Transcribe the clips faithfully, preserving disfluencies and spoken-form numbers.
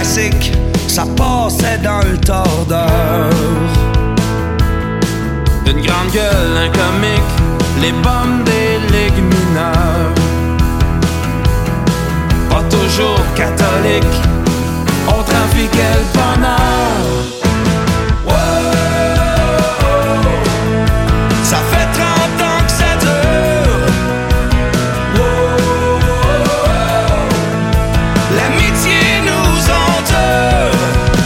classique, ça passait dans le tordeur. Une grande gueule, un comique, les pommes des légumineurs. Pas toujours catholique, on trafiquait le bonheur. Ça fait trente ans que ça dure. L'amitié nous endure.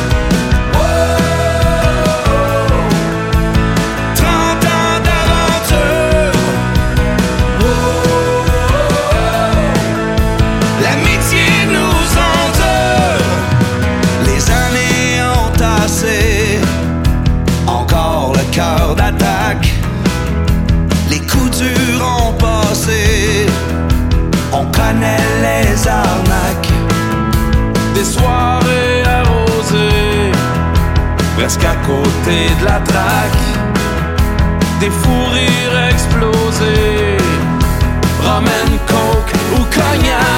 Trente ans d'aventure. L'amitié nous endure. Les années ont tassé. Encore le cœur d'attaque. Les coups durs ont passé, on connaît les arnaques. Des soirées arrosées, presque à côté de la traque. Des fous rires explosés, Roman Coke ou cognac.